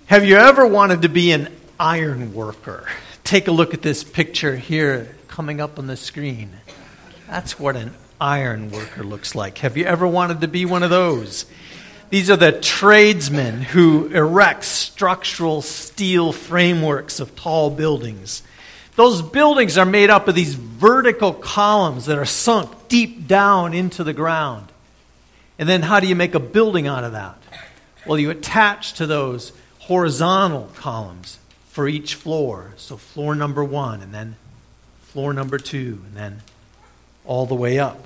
Have you ever wanted to be an iron worker? Take a look at this picture here coming up on the screen. That's what an iron worker looks like. Have you ever wanted to be one of those? These are the tradesmen who erect structural steel frameworks of tall buildings. Those buildings are made up of these vertical columns that are sunk deep down into the ground. And then how do you make a building out of that? Well, you attach to those horizontal columns for each floor. So floor number 1, and then floor number 2, and then all the way up.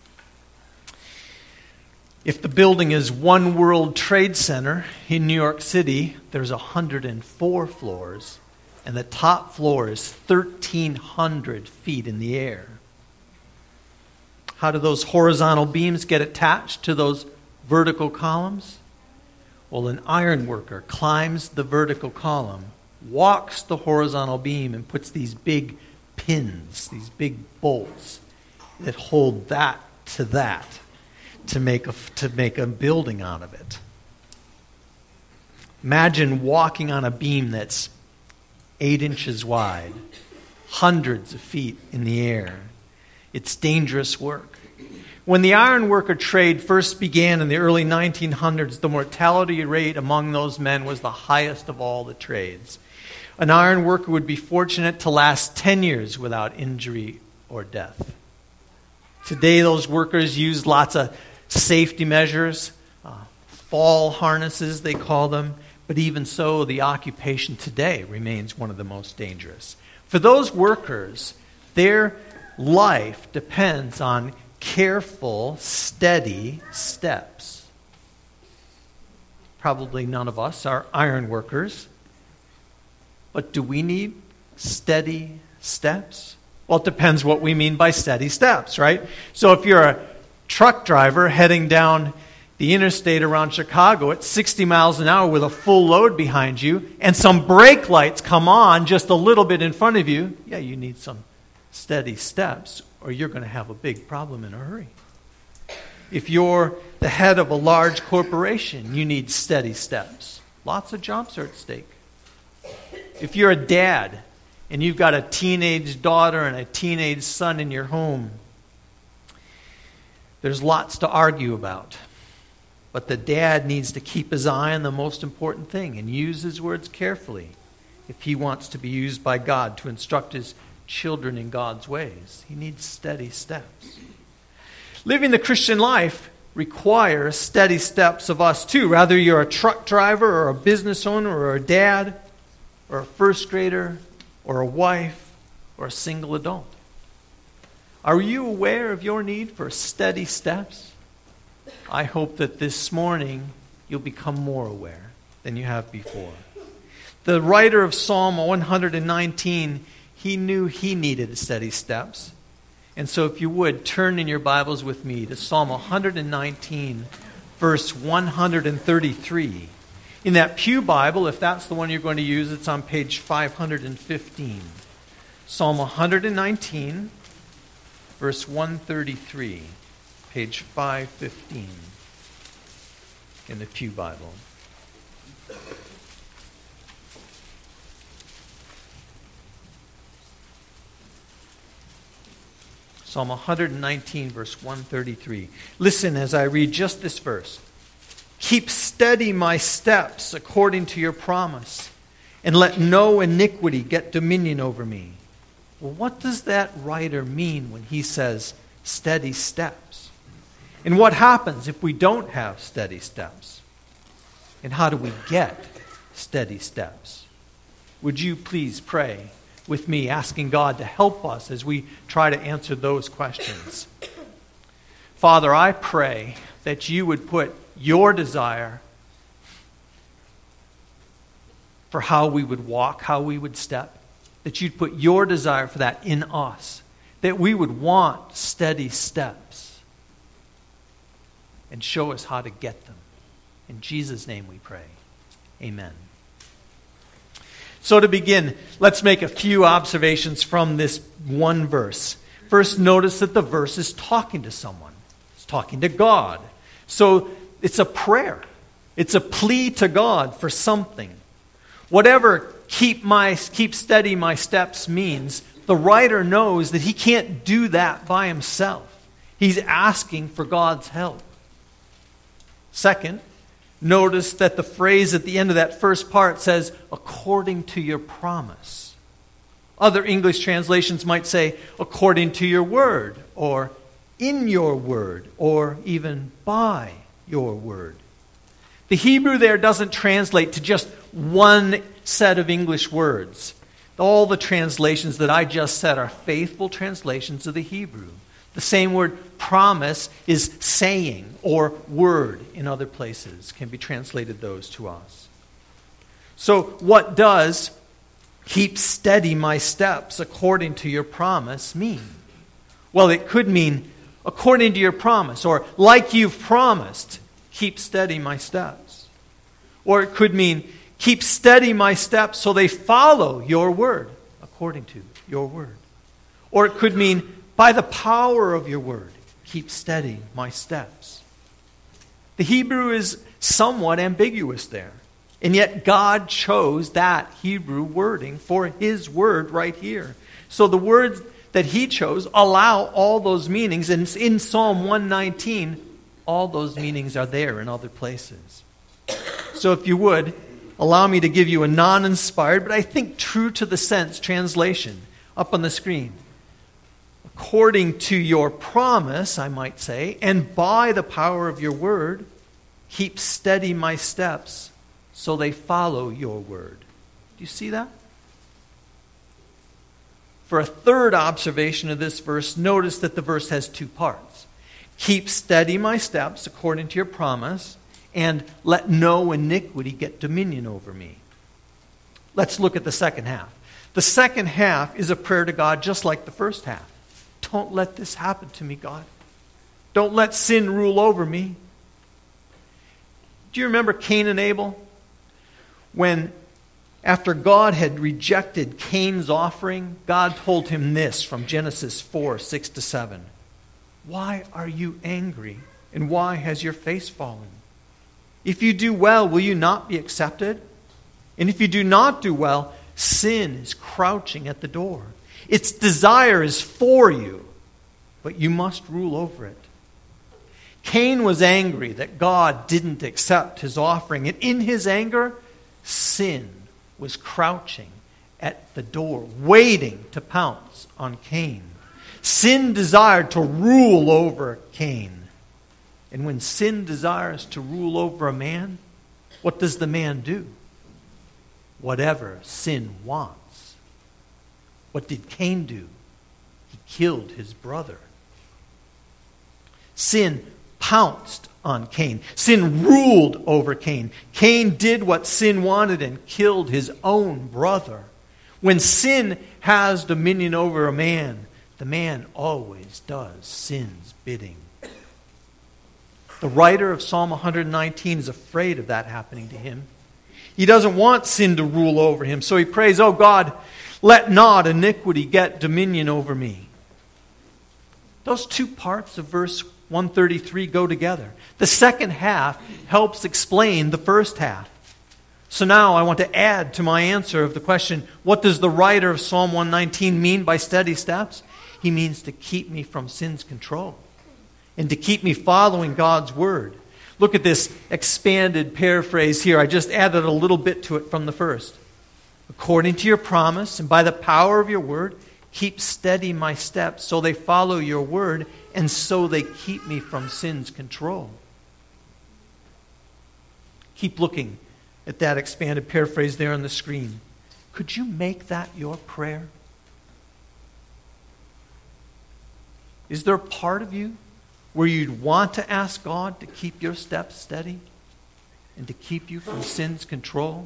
If the building is One World Trade Center in New York City, there's 104 floors, and the top floor is 1,300 feet in the air. How do those horizontal beams get attached to those vertical columns? Well, an iron worker climbs the vertical column, walks the horizontal beam, and puts these big pins, these big bolts that hold that to make a building out of it. Imagine walking on a beam that's 8 inches wide, hundreds of feet in the air. It's dangerous work. When the ironworker trade first began in the early 1900s, the mortality rate among those men was the highest of all the trades. An ironworker would be fortunate to last 10 years without injury or death. Today, those workers use lots of safety measures, fall harnesses, they call them. But even so, the occupation today remains one of the most dangerous. For those workers, their life depends on careful, steady steps. Probably none of us are iron workers. But do we need steady steps? Well, it depends what we mean by steady steps, right? So if you're a truck driver heading down the interstate around Chicago at 60 miles an hour with a full load behind you, and some brake lights come on just a little bit in front of you, yeah, you need some steady steps, or you're going to have a big problem in a hurry. If you're the head of a large corporation, you need steady steps. Lots of jobs are at stake. If you're a dad and you've got a teenage daughter and a teenage son in your home, there's lots to argue about. But the dad needs to keep his eye on the most important thing and use his words carefully if he wants to be used by God to instruct his children in God's ways. He needs steady steps. Living the Christian life requires steady steps of us too. Whether you're a truck driver or a business owner or a dad or a first grader or a wife or a single adult. Are you aware of your need for steady steps? I hope that this morning you'll become more aware than you have before. The writer of Psalm 119, he knew he needed steady steps. And so if you would, turn in your Bibles with me to Psalm 119, verse 133. In that Pew Bible, if that's the one you're going to use, it's on page 515. Psalm 119, verse 133, page 515 in the Pew Bible. Psalm 119, verse 133. Listen as I read just this verse. Keep steady my steps according to your promise, and let no iniquity get dominion over me. Well, what does that writer mean when he says steady steps? And what happens if we don't have steady steps? And how do we get steady steps? Would you please pray with me, asking God to help us as we try to answer those questions? Father, I pray that you would put your desire for how we would walk, how we would step, that you'd put your desire for that in us, that we would want steady steps and show us how to get them. In Jesus' name we pray. Amen. So to begin, let's make a few observations from this one verse. First, notice that the verse is talking to someone. It's talking to God. So it's a prayer. It's a plea to God for something. Whatever keep steady my steps means, the writer knows that he can't do that by himself. He's asking for God's help. Second, notice that the phrase at the end of that first part says, according to your promise. Other English translations might say, according to your word, or in your word, or even by your word. The Hebrew there doesn't translate to just one set of English words. All the translations that I just said are faithful translations of the Hebrew. The same word promise is saying or word in other places. Can be translated those to us. So what does keep steady my steps according to your promise mean? Well, it could mean according to your promise, or like you've promised, keep steady my steps. Or it could mean keep steady my steps so they follow your word, according to your word. Or it could mean by the power of your word, keep steady my steps. The Hebrew is somewhat ambiguous there. And yet God chose that Hebrew wording for his word right here. So the words that he chose allow all those meanings. And in Psalm 119, all those meanings are there in other places. So if you would, allow me to give you a non-inspired, but I think true to the sense translation up on the screen. According to your promise, I might say, and by the power of your word, keep steady my steps so they follow your word. Do you see that? For a third observation of this verse, notice that the verse has two parts. Keep steady my steps according to your promise, and let no iniquity get dominion over me. Let's look at the second half. The second half is a prayer to God just like the first half. Don't let this happen to me, God. Don't let sin rule over me. Do you remember Cain and Abel? When, after God had rejected Cain's offering, God told him this from Genesis 4, 6-7. Why are you angry, and why has your face fallen? If you do well, will you not be accepted? And if you do not do well, sin is crouching at the door. Its desire is for you, but you must rule over it. Cain was angry that God didn't accept his offering, and in his anger, sin was crouching at the door, waiting to pounce on Cain. Sin desired to rule over Cain. And when sin desires to rule over a man, what does the man do? Whatever sin wants. What did Cain do? He killed his brother. Sin pounced on Cain. Sin ruled over Cain. Cain did what sin wanted and killed his own brother. When sin has dominion over a man, the man always does sin's bidding. The writer of Psalm 119 is afraid of that happening to him. He doesn't want sin to rule over him, so he prays, "Oh God, let not iniquity get dominion over me." Those two parts of verse 133 go together. The second half helps explain the first half. So now I want to add to my answer of the question, what does the writer of Psalm 119 mean by steady steps? He means to keep me from sin's control and to keep me following God's word. Look at this expanded paraphrase here. I just added a little bit to it from the first. According to your promise and by the power of your word, keep steady my steps so they follow your word and so they keep me from sin's control. Keep looking at that expanded paraphrase there on the screen. Could you make that your prayer? Is there a part of you where you'd want to ask God to keep your steps steady and to keep you from sin's control?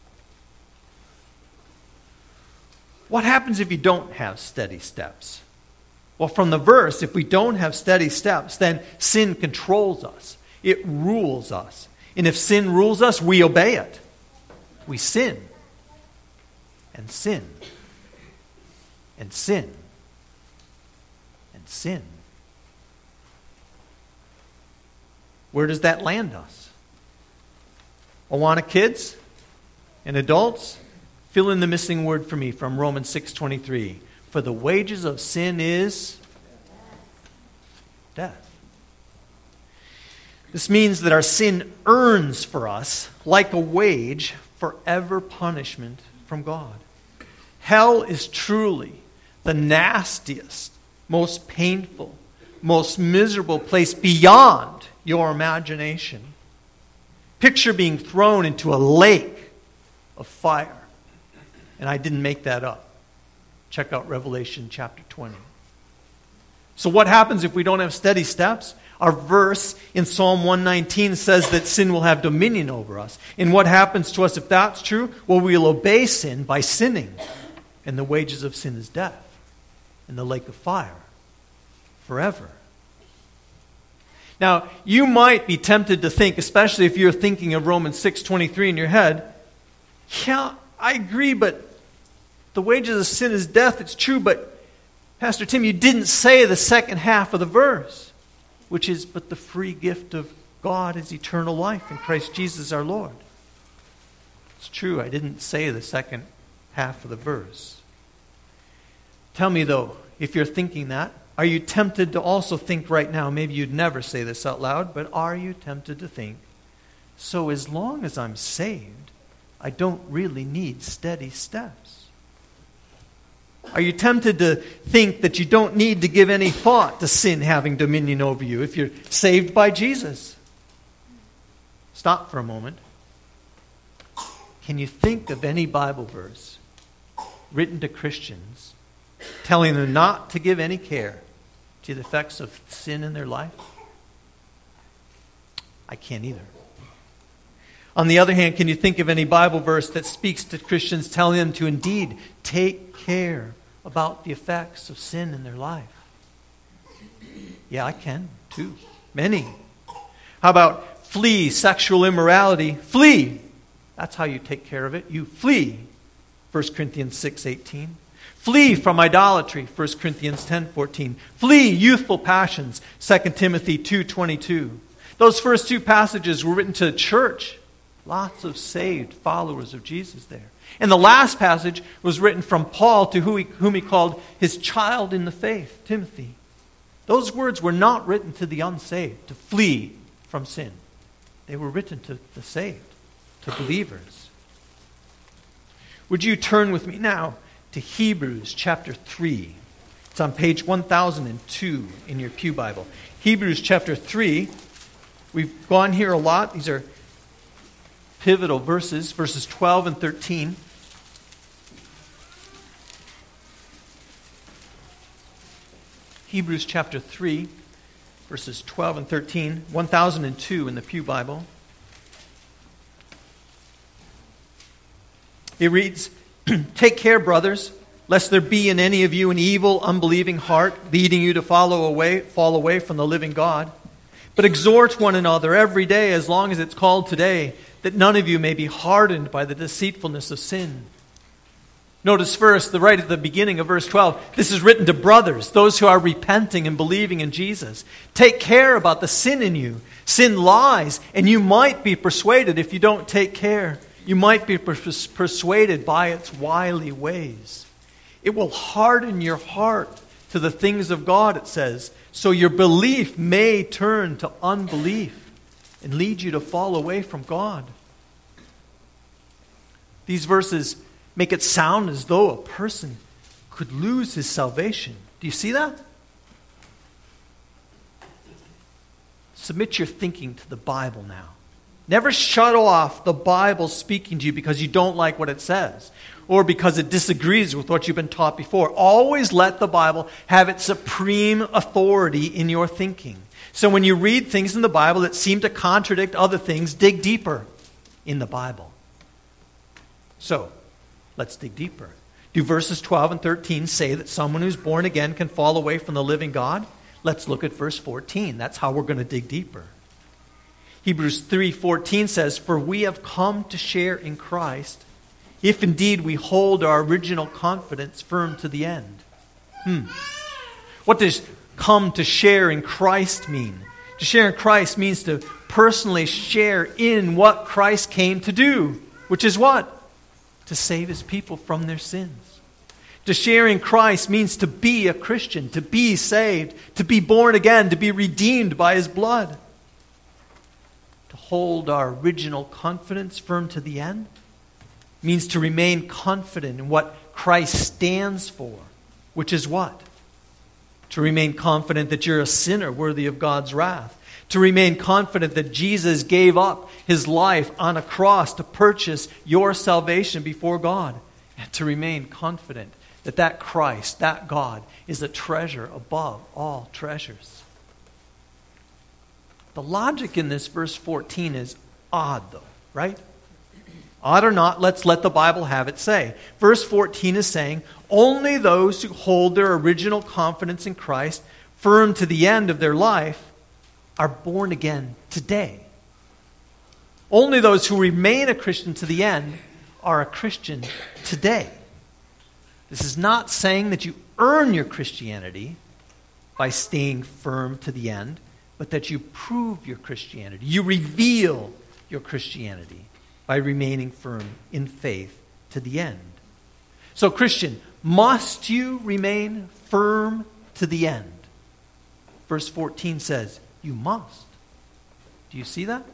What happens if you don't have steady steps? Well, from the verse, if we don't have steady steps, then sin controls us. It rules us. And if sin rules us, we obey it. We sin. And sin. And sin. And sin. Where does that land us? Awana kids And adults, fill in the missing word for me from Romans 6:23. For the wages of sin is death. This means that our sin earns for us, like a wage, forever punishment from God. Hell is truly the nastiest, most painful, most miserable place beyond your imagination. Picture being thrown into a lake of fire. And I didn't make that up. Check out Revelation chapter 20. So what happens if we don't have steady steps? Our verse in Psalm 119 says that sin will have dominion over us. And what happens to us if that's true? Well, we'll obey sin by sinning. And the wages of sin is death in the lake of fire forever. Now, you might be tempted to think, especially if you're thinking of Romans 6:23 in your head, yeah, I agree, but the wages of sin is death. It's true, but Pastor Tim, you didn't say the second half of the verse, which is, but the free gift of God is eternal life in Christ Jesus our Lord. It's true, I didn't say the second half of the verse. Tell me, though, if you're thinking that, are you tempted to also think right now, maybe you'd never say this out loud, but are you tempted to think, so as long as I'm saved, I don't really need steady steps? Are you tempted to think that you don't need to give any thought to sin having dominion over you if you're saved by Jesus? Stop for a moment. Can you think of any Bible verse written to Christians telling them not to give any care to the effects of sin in their life? I can't either. On the other hand, can you think of any Bible verse that speaks to Christians telling them to indeed take care about the effects of sin in their life? Yeah, I can too. Many. How about flee sexual immorality? Flee. That's how you take care of it. You flee. 1 Corinthians 6:18. Flee from idolatry. 1 Corinthians 10:14. Flee youthful passions. 2 Timothy 2:22. Those first two passages were written to the church. Lots of saved followers of Jesus there. And the last passage was written from Paul to whom he called his child in the faith, Timothy. Those words were not written to the unsaved, to flee from sin. They were written to the saved, to believers. Would you turn with me now to Hebrews chapter 3. It's on page 1002 in your pew Bible. Hebrews chapter 3. We've gone here a lot. These are pivotal verses 12 and 13. Hebrews chapter 3, verses 12 and 13, 1002 in the Pew Bible. It reads, "Take care, brothers, lest there be in any of you an evil, unbelieving heart, leading you to fall away from the living God. But exhort one another every day, as long as it's called today, that none of you may be hardened by the deceitfulness of sin." Notice first, right at the beginning of verse 12, this is written to brothers, those who are repenting and believing in Jesus. Take care about the sin in you. Sin lies, and you might be persuaded if you don't take care. You might be persuaded by its wily ways. It will harden your heart to the things of God, it says, so your belief may turn to unbelief and lead you to fall away from God. These verses make it sound as though a person could lose his salvation. Do you see that? Submit your thinking to the Bible now. Never shut off the Bible speaking to you because you don't like what it says or because it disagrees with what you've been taught before. Always let the Bible have its supreme authority in your thinking. So when you read things in the Bible that seem to contradict other things, dig deeper in the Bible. So, let's dig deeper. Do verses 12 and 13 say that someone who's born again can fall away from the living God? Let's look at verse 14. That's how we're going to dig deeper. Hebrews 3:14 says, "For we have come to share in Christ, if indeed we hold our original confidence firm to the end." What does come to share in Christ mean? To share in Christ means to personally share in what Christ came to do, which is what? to save his people from their sins. To share in Christ means to be a Christian, to be saved, to be born again, to be redeemed by his blood. To hold our original confidence firm to the end means to remain confident in what Christ stands for, which is what? To remain confident that you're a sinner worthy of God's wrath. To remain confident that Jesus gave up his life on a cross to purchase your salvation before God. And to remain confident that that Christ, that God, is a treasure above all treasures. The logic in this verse 14 is odd, though, right? Odd or not, let's let the Bible have it say. Verse 14 is saying, only those who hold their original confidence in Christ firm to the end of their life are born again today. Only those who remain a Christian to the end are a Christian today. This is not saying that you earn your Christianity by staying firm to the end, but that you prove your Christianity. You reveal your Christianity by remaining firm in faith to the end. So, Christian, must you remain firm to the end? Verse 14 says, you must. Do you see that?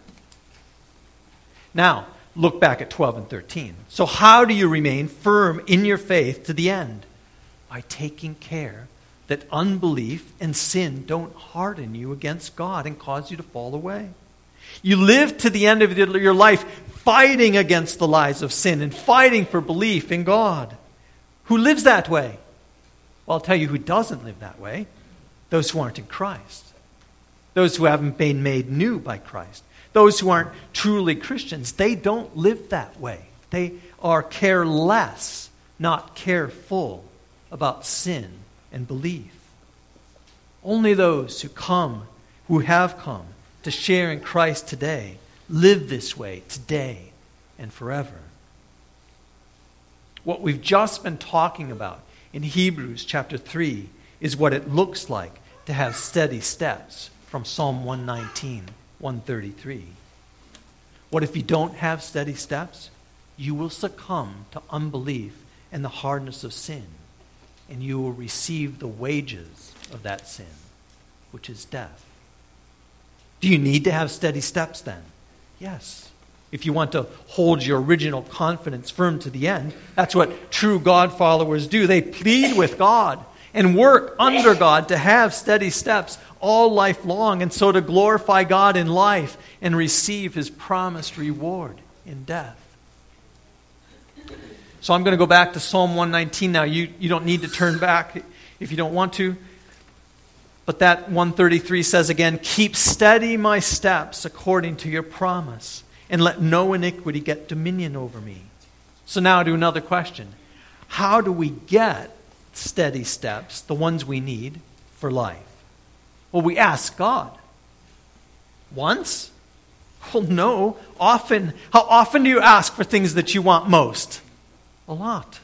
Now, look back at 12 and 13. So how do you remain firm in your faith to the end? By taking care that unbelief and sin don't harden you against God and cause you to fall away. You live to the end of your life fighting against the lies of sin and fighting for belief in God. Who lives that way? Well, I'll tell you who doesn't live that way. Those who aren't in Christ. Those who haven't been made new by Christ. Those who aren't truly Christians, they don't live that way. They are careless, not careful about sin and belief. Only those who have come to share in Christ today, live this way today and forever. What we've just been talking about in Hebrews chapter 3 is what it looks like to have steady steps from Psalm 119, 133. What if you don't have steady steps? You will succumb to unbelief and the hardness of sin, and you will receive the wages of that sin, which is death. Do you need to have steady steps then? Yes. If you want to hold your original confidence firm to the end, that's what true God followers do. They plead with God and work under God to have steady steps all life long, and so to glorify God in life and receive his promised reward in death. So I'm going to go back to Psalm 119 now. You don't need to turn back if you don't want to. But that 133 says again, keep steady my steps according to your promise, and let no iniquity get dominion over me. So now to another question. How do we get steady steps, the ones we need for life? Well, we ask God. Once? Well, no. Often. How often do you ask for things that you want most? A lot.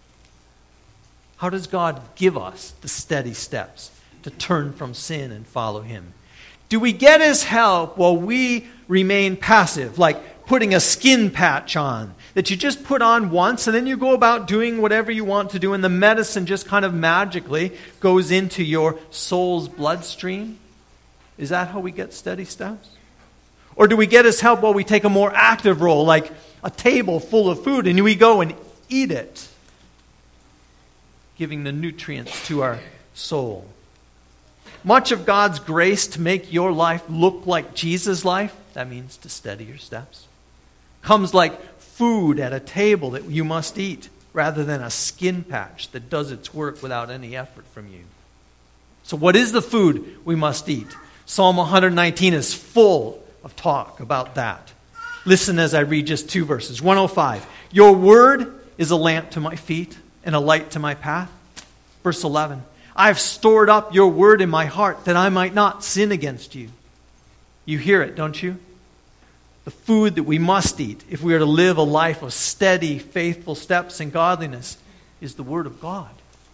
How does God give us the steady steps to turn from sin and follow him? Do we get his help while we remain passive, like putting a skin patch on that you just put on once and then you go about doing whatever you want to do and the medicine just kind of magically goes into your soul's bloodstream? Is that how we get steady steps? Or do we get his help while we take a more active role, like a table full of food, and we go and eat it, giving the nutrients to our soul? Much of God's grace to make your life look like Jesus' life, that means to steady your steps, comes like food at a table that you must eat, rather than a skin patch that does its work without any effort from you. So what is the food we must eat? Psalm 119 is full of talk about that. Listen as I read just 2 verses. 105, your word is a lamp to my feet and a light to my path. Verse 11, I have stored up your word in my heart that I might not sin against you. You hear it, don't you? The food that we must eat if we are to live a life of steady, faithful steps in godliness is the word of God.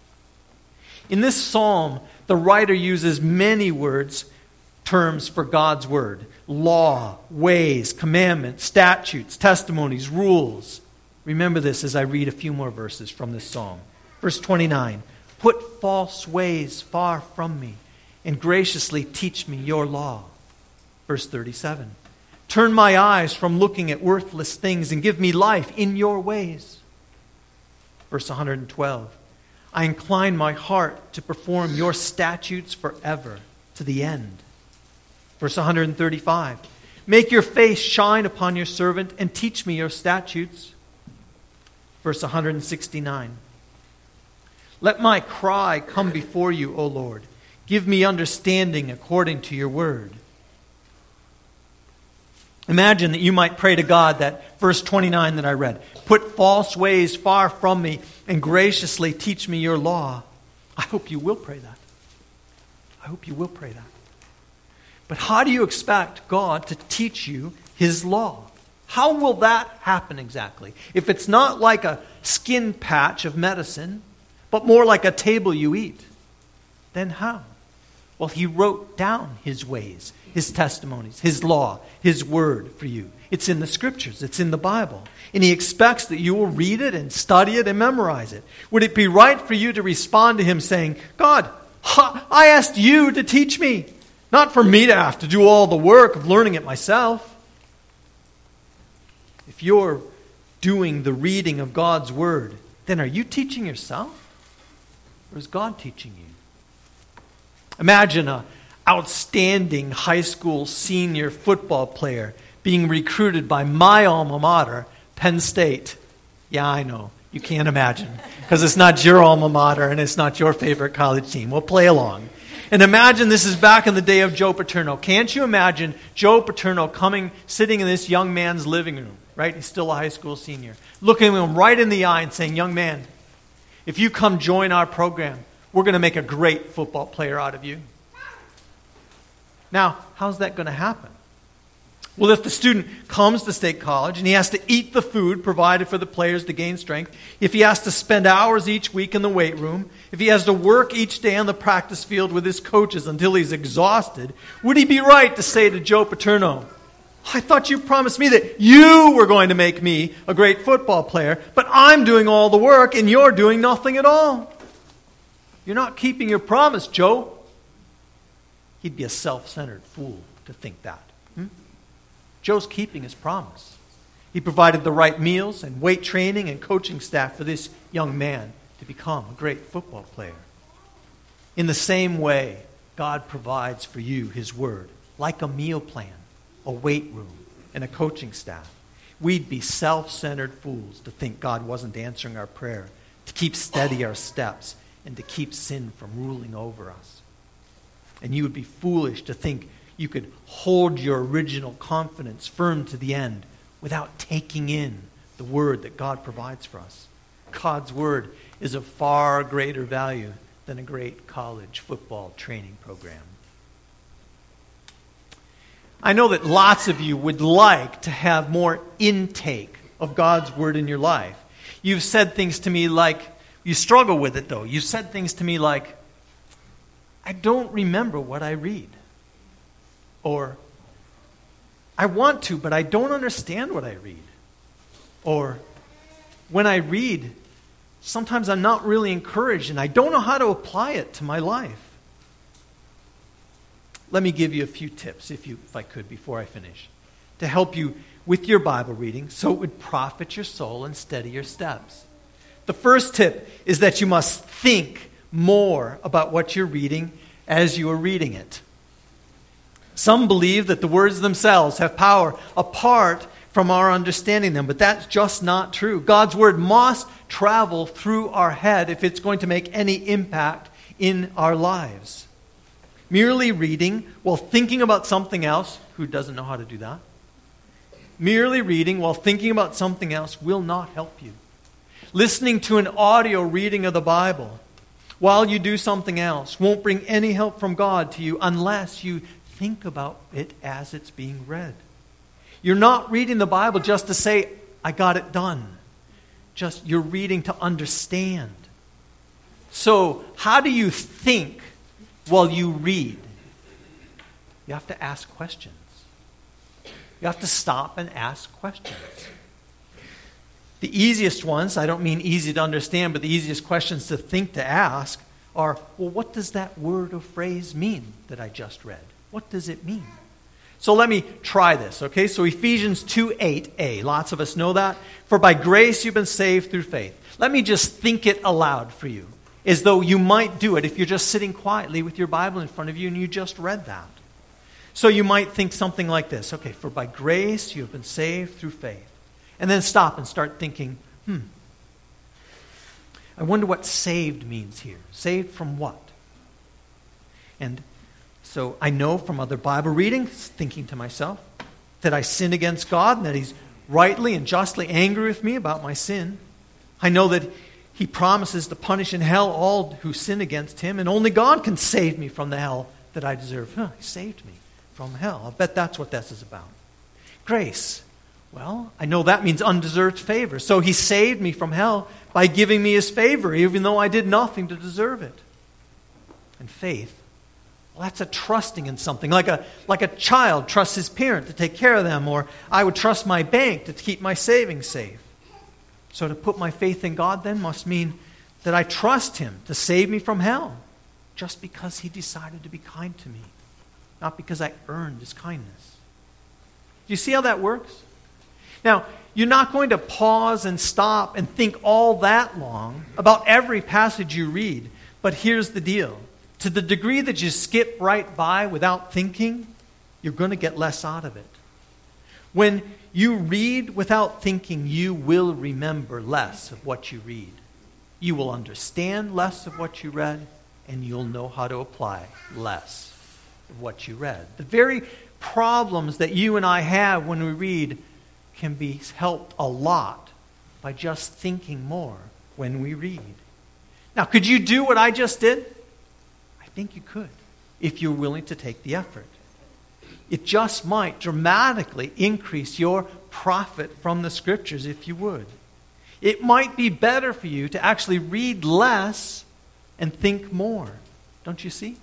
In this psalm, the writer uses many terms for God's word. Law, ways, commandments, statutes, testimonies, rules. Remember this as I read a few more verses from this psalm. Verse 29, put false ways far from me, and graciously teach me your law. Verse 37, turn my eyes from looking at worthless things and give me life in your ways. Verse 112, I incline my heart to perform your statutes forever, to the end. Verse 135, make your face shine upon your servant and teach me your statutes. Verse 169, let my cry come before you, O Lord. Give me understanding according to your word. Imagine that you might pray to God that verse 29 that I read. Put false ways far from me and graciously teach me your law. I hope you will pray that. I hope you will pray that. But how do you expect God to teach you his law? How will that happen exactly? If it's not like a skin patch of medicine, but more like a table you eat, then how? Well, he wrote down his ways, his testimonies, his law, his word for you. It's in the scriptures. It's in the Bible. And he expects that you will read it and study it and memorize it. Would it be right for you to respond to him saying, God, I asked you to teach me, not for me to have to do all the work of learning it myself? If you're doing the reading of God's word, then are you teaching yourself? Or is God teaching you? Imagine an outstanding high school senior football player being recruited by my alma mater, Penn State. Yeah, I know. You can't imagine. Because it's not your alma mater and it's not your favorite college team. We'll play along. And imagine this is back in the day of Joe Paterno. Can't you imagine Joe Paterno sitting in this young man's living room, right? He's still a high school senior. Looking him right in the eye and saying, young man, if you come join our program, we're going to make a great football player out of you. Now, how's that going to happen? Well, if the student comes to State College and he has to eat the food provided for the players to gain strength, if he has to spend hours each week in the weight room, if he has to work each day on the practice field with his coaches until he's exhausted, would he be right to say to Joe Paterno, I thought you promised me that you were going to make me a great football player, but I'm doing all the work and you're doing nothing at all. You're not keeping your promise, Joe. He'd be a self-centered fool to think that. Joe's keeping his promise. He provided the right meals and weight training and coaching staff for this young man to become a great football player. In the same way, God provides for you his word, like a meal plan, a weight room, and a coaching staff. We'd be self-centered fools to think God wasn't answering our prayer, to keep steady our steps, and to keep sin from ruling over us. And you would be foolish to think you could hold your original confidence firm to the end without taking in the word that God provides for us. God's word is of far greater value than a great college football training program. I know that lots of you would like to have more intake of God's word in your life. You've said things to me like, you struggle with it though. You've said things to me like, I don't remember what I read. Or, I want to, but I don't understand what I read. Or, when I read, sometimes I'm not really encouraged and I don't know how to apply it to my life. Let me give you a few tips, if I could, before I finish, to help you with your Bible reading so it would profit your soul and steady your steps. The first tip is that you must think more about what you're reading as you are reading it. Some believe that the words themselves have power apart from our understanding them, but that's just not true. God's word must travel through our head if it's going to make any impact in our lives. Merely reading while thinking about something else, who doesn't know how to do that? Merely reading while thinking about something else will not help you. Listening to an audio reading of the Bible while you do something else won't bring any help from God to you unless you think about it as it's being read. You're not reading the Bible just to say, I got it done. Just you're reading to understand. So, how do you think while you read? You have to ask questions. You have to stop and ask questions. The easiest ones, I don't mean easy to understand, but the easiest questions to think to ask are, well, what does that word or phrase mean that I just read? What does it mean? So let me try this, okay? So Ephesians 2:8a, lots of us know that. For by grace you've been saved through faith. Let me just think it aloud for you, as though you might do it if you're just sitting quietly with your Bible in front of you and you just read that. So you might think something like this, okay, for by grace you have been saved through faith. And then stop and start thinking, I wonder what saved means here. Saved from what? And so I know from other Bible readings, thinking to myself, that I sin against God and that He's rightly and justly angry with me about my sin. I know that He promises to punish in hell all who sin against Him, and only God can save me from the hell that I deserve. He saved me from hell. I bet that's what this is about. Grace. Well, I know that means undeserved favor. So He saved me from hell by giving me His favor, even though I did nothing to deserve it. And faith. Well, that's a trusting in something. Like a child trusts his parent to take care of them, or I would trust my bank to keep my savings safe. So to put my faith in God then must mean that I trust Him to save me from hell, just because He decided to be kind to me, not because I earned His kindness. Do you see how that works? Now, you're not going to pause and stop and think all that long about every passage you read, but here's the deal. To the degree that you skip right by without thinking, you're going to get less out of it. When you read without thinking, you will remember less of what you read. You will understand less of what you read, and you'll know how to apply less of what you read. The very problems that you and I have when we read can be helped a lot by just thinking more when we read. Now, could you do what I just did? I think you could, if you're willing to take the effort. It just might dramatically increase your profit from the Scriptures if you would. It might be better for you to actually read less and think more. Don't you see?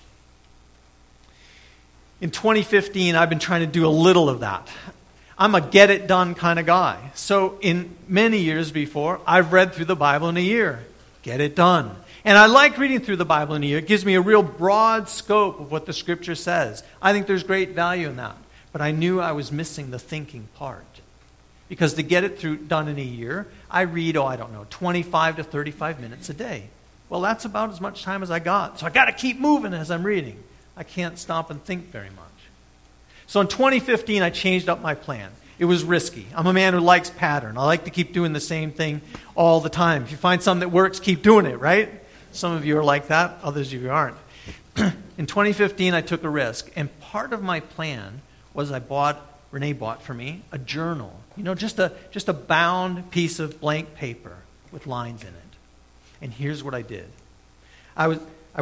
In 2015, I've been trying to do a little of that. I'm a get-it-done kind of guy. So in many years before, I've read through the Bible in a year. Get it done. And I like reading through the Bible in a year. It gives me a real broad scope of what the Scripture says. I think there's great value in that. But I knew I was missing the thinking part. Because to get it done in a year, I read, 25 to 35 minutes a day. Well, that's about as much time as I got. So I got to keep moving as I'm reading. I can't stop and think very much. So in 2015, I changed up my plan. It was risky. I'm a man who likes pattern. I like to keep doing the same thing all the time. If you find something that works, keep doing it, right? Some of you are like that. Others of you aren't. In 2015, I took a risk. And part of my plan was Renee bought for me a journal. Just a bound piece of blank paper with lines in it. And here's what I did. I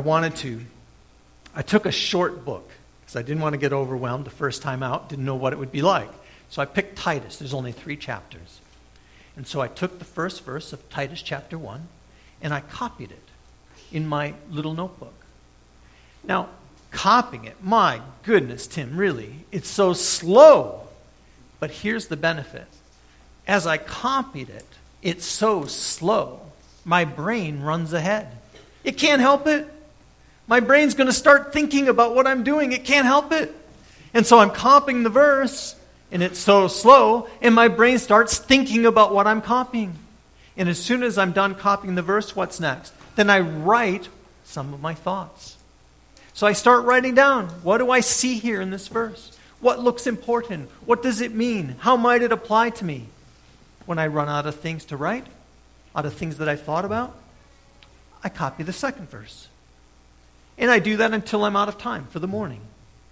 took a short book because I didn't want to get overwhelmed the first time out, didn't know what it would be like. So I picked Titus. There's only 3 chapters. And so I took the first verse of Titus chapter 1 and I copied it in my little notebook. Now, copying it, my goodness, Tim, really, it's so slow. But here's the benefit. As I copied it, it's so slow, my brain runs ahead. It can't help it. My brain's going to start thinking about what I'm doing. It can't help it. And so I'm copying the verse, and it's so slow, and my brain starts thinking about what I'm copying. And as soon as I'm done copying the verse, what's next? Then I write some of my thoughts. So I start writing down, what do I see here in this verse? What looks important? What does it mean? How might it apply to me? When I run out of things to write, out of things that I thought about, I copy the second verse. And I do that until I'm out of time for the morning.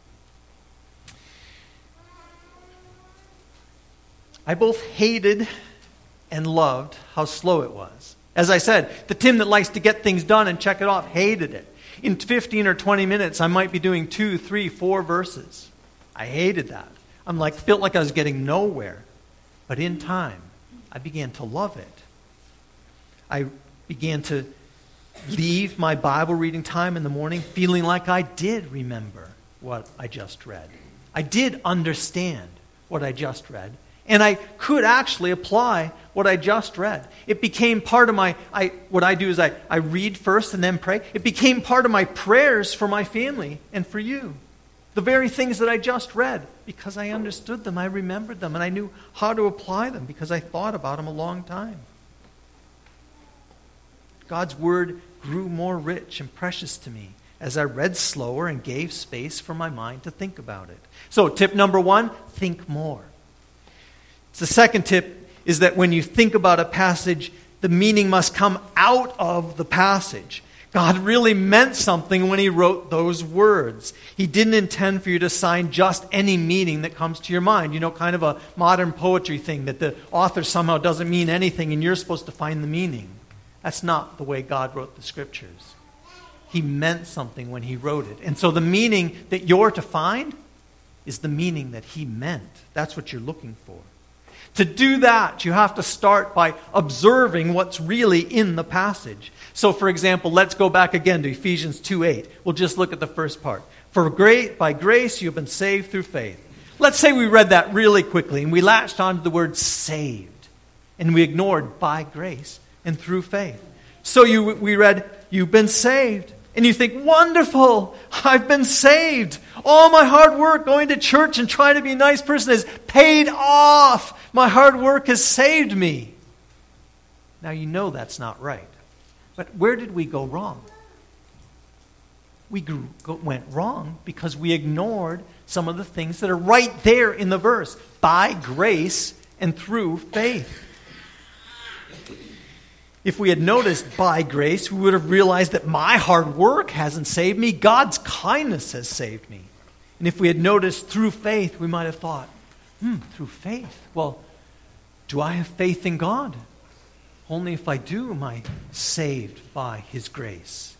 I both hated and loved how slow it was. As I said, the Tim that likes to get things done and check it off hated it. In 15 or 20 minutes, I might be doing 2, 3, 4 verses. I hated that. Felt like I was getting nowhere. But in time, I began to love it. I began to leave my Bible reading time in the morning feeling like I did remember what I just read. I did understand what I just read. And I could actually apply what I just read. It became part of what I do is I read first and then pray. It became part of my prayers for my family and for you. The very things that I just read, because I understood them, I remembered them, and I knew how to apply them because I thought about them a long time. God's word grew more rich and precious to me as I read slower and gave space for my mind to think about it. So tip number 1, think more. The second tip is that when you think about a passage, the meaning must come out of the passage. God really meant something when he wrote those words. He didn't intend for you to assign just any meaning that comes to your mind. You know, kind of a modern poetry thing that the author somehow doesn't mean anything and you're supposed to find the meaning. That's not the way God wrote the scriptures. He meant something when he wrote it. And so the meaning that you're to find is the meaning that he meant. That's what you're looking for. To do that, you have to start by observing what's really in the passage. So, for example, let's go back again to Ephesians 2:8. We'll just look at the first part. For by grace you have been saved through faith. Let's say we read that really quickly and we latched onto the word saved. And we ignored by grace and through faith. So we read, you've been saved. And you think, wonderful, I've been saved. All my hard work going to church and trying to be a nice person has paid off. My hard work has saved me. Now you know that's not right. But where did we go wrong? We went wrong because we ignored some of the things that are right there in the verse. By grace and through faith. If we had noticed by grace, we would have realized that my hard work hasn't saved me. God's kindness has saved me. And if we had noticed through faith, we might have thought, through faith? Well, do I have faith in God? Only if I do am I saved by his grace.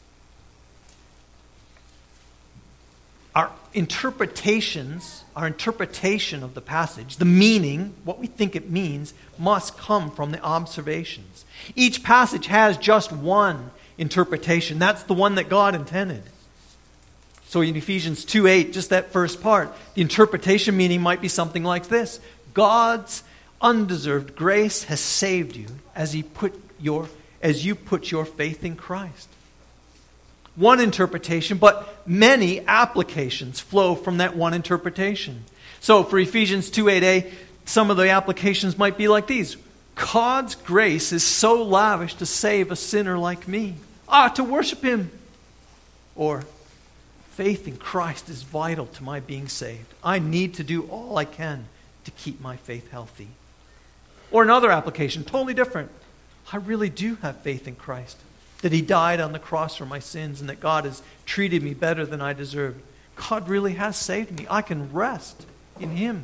Our interpretation of the passage, the meaning, what we think it means, must come from the observations. Each passage has just one interpretation. That's the one that God intended. So in Ephesians 2:8, just that first part, the interpretation meaning might be something like this. God's undeserved grace has saved you as you put your faith in Christ. One interpretation, but many applications flow from that one interpretation. So for Ephesians 2:8a, some of the applications might be like these. God's grace is so lavish to save a sinner like me. I ought to worship him. Or, faith in Christ is vital to my being saved. I need to do all I can to keep my faith healthy. Or another application, totally different. I really do have faith in Christ. That he died on the cross for my sins and that God has treated me better than I deserved. God really has saved me. I can rest in him.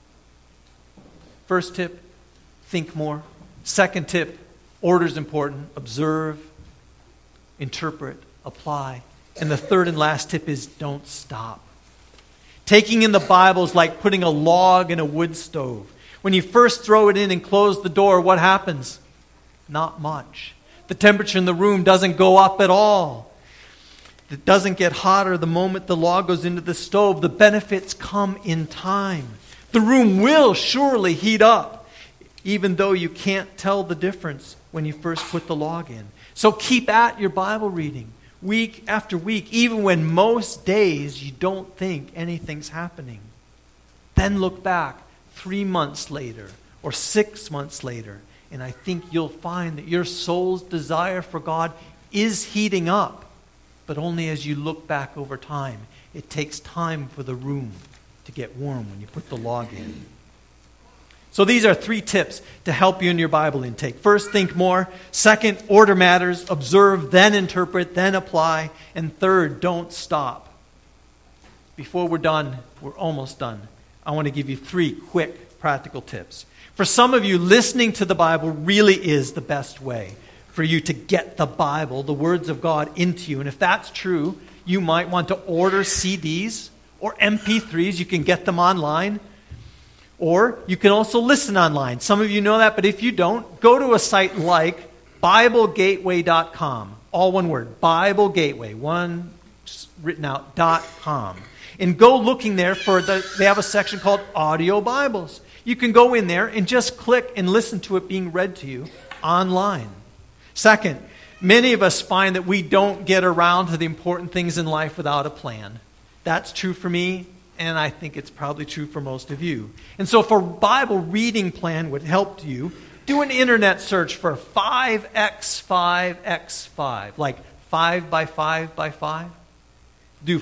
First tip, think more. Second tip, order's important. Observe, interpret, apply. And the third and last tip is don't stop. Taking in the Bible is like putting a log in a wood stove. When you first throw it in and close the door, what happens? Not much. The temperature in the room doesn't go up at all. It doesn't get hotter the moment the log goes into the stove. The benefits come in time. The room will surely heat up, even though you can't tell the difference when you first put the log in. So keep at your Bible reading, week after week, even when most days you don't think anything's happening. Then look back 3 months later or 6 months later, and I think you'll find that your soul's desire for God is heating up. But only as you look back over time. It takes time for the room to get warm when you put the log in. So these are 3 tips to help you in your Bible intake. First, think more. Second, order matters. Observe, then interpret, then apply. And third, don't stop. Before we're done, we're almost done. I want to give you 3 quick practical tips. For some of you, listening to the Bible really is the best way for you to get the Bible, the words of God, into you. And if that's true, you might want to order CDs or MP3s. You can get them online. Or you can also listen online. Some of you know that, but if you don't, go to a site like BibleGateway.com. All one word, Bible Gateway, one written out, .com. And go looking there they have a section called Audio Bibles. You can go in there and just click and listen to it being read to you online. Second, many of us find that we don't get around to the important things in life without a plan. That's true for me, and I think it's probably true for most of you. And so if a Bible reading plan would help you, do an internet search for 5x5x5, like 5 by 5 by 5. Do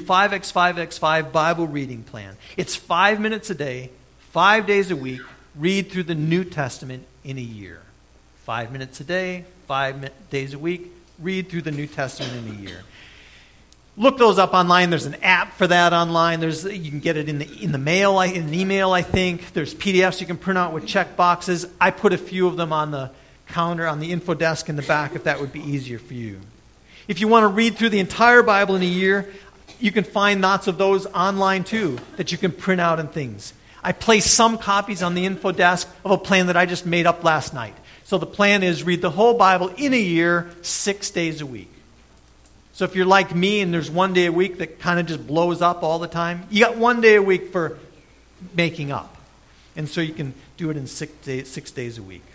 5x5x5 Bible reading plan. It's 5 minutes a day, 5 days a week. Read through the New Testament in a year. 5 minutes a day, 5 days a week. Read through the New Testament in a year. Look those up online. There's an app for that online. You can get it in the mail, in an email, I think. There's PDFs you can print out with check boxes. I put a few of them on the counter, on the info desk in the back, if that would be easier for you. If you want to read through the entire Bible in a year, you can find lots of those online too that you can print out and things. I placed some copies on the info desk of a plan that I just made up last night. So the plan is read the whole Bible in a year, 6 days a week. So if you're like me and there's 1 day a week that kind of just blows up all the time, you got 1 day a week for making up. And so you can do it in 6 days a week.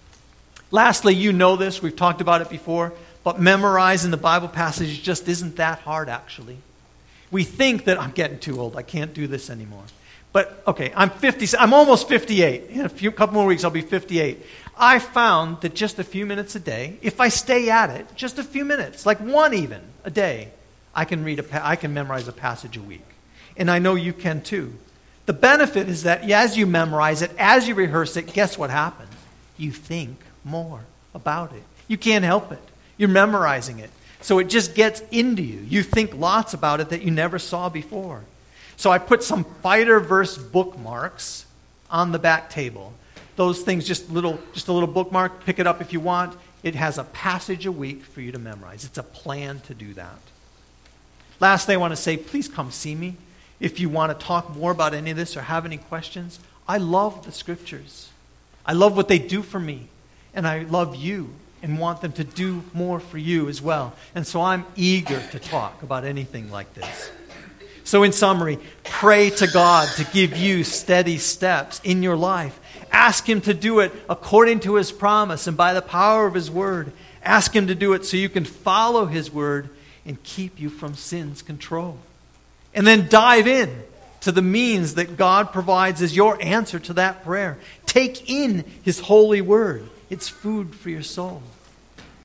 Lastly, you know this, we've talked about it before, but memorizing the Bible passage just isn't that hard actually. We think that I'm getting too old, I can't do this anymore. But okay, I'm almost 58. In a couple more weeks I'll be 58. I found that just a few minutes a day, if I stay at it, just a few minutes, like one even a day, I can memorize a passage a week. And I know you can too. The benefit is that as you memorize it, as you rehearse it, guess what happens? You think more about it. You can't help it. You're memorizing it. So it just gets into you. You think lots about it that you never saw before. So I put some fighter verse bookmarks on the back table. Those things, just a little bookmark, pick it up if you want. It has a passage a week for you to memorize. It's a plan to do that. Lastly, I want to say, please come see me. If you want to talk more about any of this or have any questions, I love the Scriptures. I love what they do for me. And I love you and want them to do more for you as well. And so I'm eager to talk about anything like this. So in summary, pray to God to give you steady steps in your life. Ask Him to do it according to His promise and by the power of His Word. Ask Him to do it so you can follow His Word and keep you from sin's control. And then dive in to the means that God provides as your answer to that prayer. Take in His holy Word. It's food for your soul.